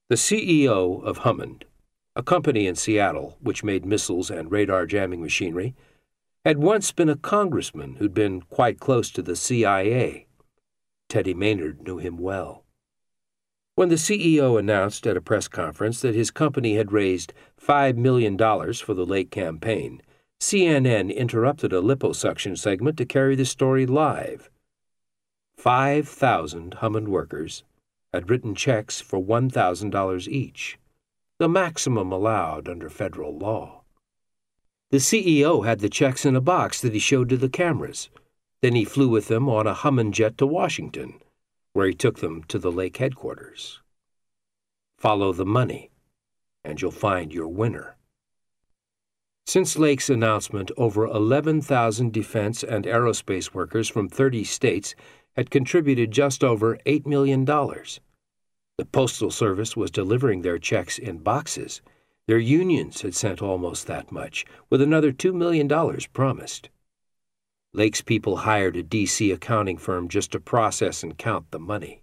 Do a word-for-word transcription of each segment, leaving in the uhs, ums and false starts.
The C E O of Hammond, a company in Seattle which made missiles and radar jamming machinery, had once been a congressman who'd been quite close to the C I A. Teddy Maynard knew him well. When the C E O announced at a press conference that his company had raised five million dollars for the Lake campaign, C N N interrupted a liposuction segment to carry the story live. Five thousand Hammond workers had written checks for one thousand dollars each, the maximum allowed under federal law. The C E O had the checks in a box that he showed to the cameras. Then he flew with them on a Hammond jet to Washington, where he took them to the Lake headquarters. Follow the money, and you'll find your winner. Since Lake's announcement, over eleven thousand defense and aerospace workers from thirty states had contributed just over eight million dollars. The Postal Service was delivering their checks in boxes. Their unions had sent almost that much, with another two million dollars promised. Lake's people hired a D C accounting firm just to process and count the money.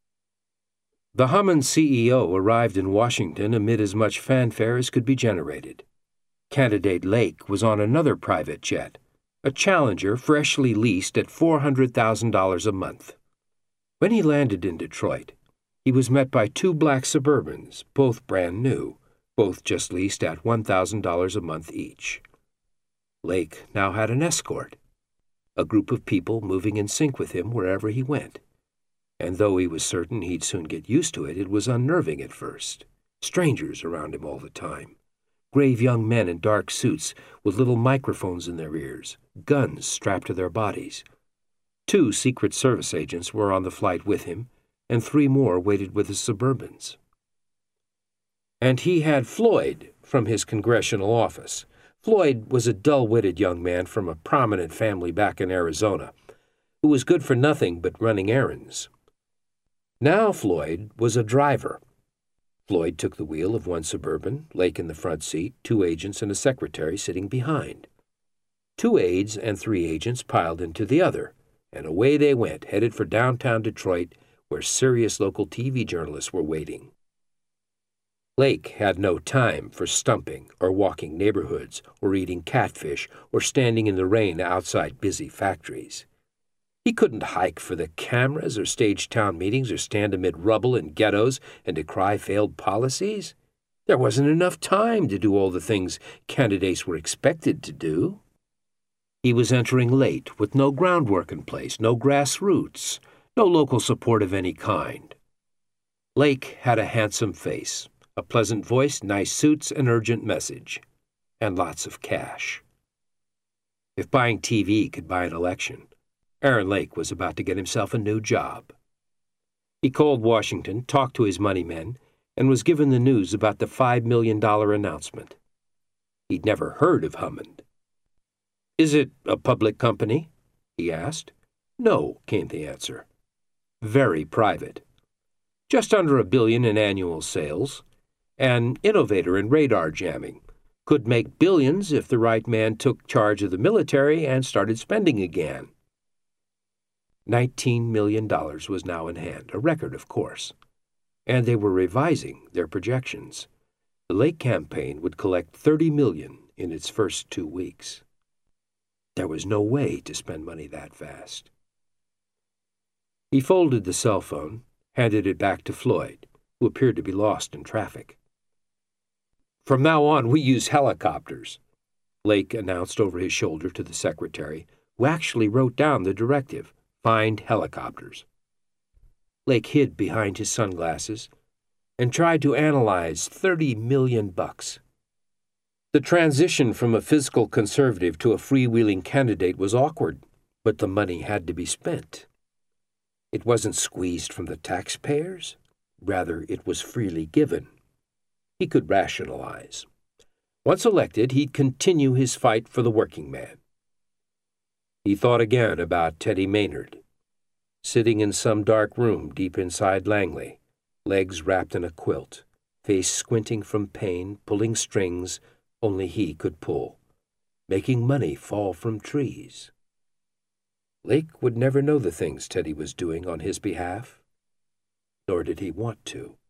The Hammond C E O arrived in Washington amid as much fanfare as could be generated. Candidate Lake was on another private jet, a Challenger freshly leased at four hundred thousand dollars a month. When he landed in Detroit, he was met by two black Suburbans, both brand new, both just leased at one thousand dollars a month each. Lake now had an escort, a group of people moving in sync with him wherever he went. And though he was certain he'd soon get used to it, it was unnerving at first. Strangers around him all the time. Grave young men in dark suits with little microphones in their ears, guns strapped to their bodies. Two Secret Service agents were on the flight with him, and three more waited with the Suburbans. And he had Floyd from his congressional office. Floyd was a dull-witted young man from a prominent family back in Arizona, who was good for nothing but running errands. Now Floyd was a driver. Floyd took the wheel of one Suburban, Lake in the front seat, two agents and a secretary sitting behind. Two aides and three agents piled into the other, and away they went, headed for downtown Detroit, where serious local T V journalists were waiting. Lake had no time for stumping or walking neighborhoods or eating catfish or standing in the rain outside busy factories. He couldn't hike for the cameras or stage town meetings or stand amid rubble in ghettos and decry failed policies. There wasn't enough time to do all the things candidates were expected to do. He was entering late with no groundwork in place, no grassroots, no local support of any kind. Lake had a handsome face, a pleasant voice, nice suits, an urgent message, and lots of cash. If buying T V could buy an election, Aaron Lake was about to get himself a new job. He called Washington, talked to his money men, and was given the news about the five million dollars announcement. He'd never heard of Hammond. "Is it a public company?" he asked. "No," came the answer. "Very private. Just under a billion in annual sales. An innovator in radar jamming. Could make billions if the right man took charge of the military and started spending again." Nineteen million dollars was now in hand, a record, of course, and they were revising their projections. The Lake campaign would collect thirty million dollars in its first two weeks. There was no way to spend money that fast. He folded the cell phone, handed it back to Floyd, who appeared to be lost in traffic. "From now on, we use helicopters," Lake announced over his shoulder to the secretary, who actually wrote down the directive. Find helicopters. Lake hid behind his sunglasses and tried to analyze thirty million bucks. The transition from a fiscal conservative to a freewheeling candidate was awkward, but the money had to be spent. It wasn't squeezed from the taxpayers. Rather, it was freely given. He could rationalize. Once elected, he'd continue his fight for the working man. He thought again about Teddy Maynard, sitting in some dark room deep inside Langley, legs wrapped in a quilt, face squinting from pain, pulling strings only he could pull, making money fall from trees. Lake would never know the things Teddy was doing on his behalf, nor did he want to.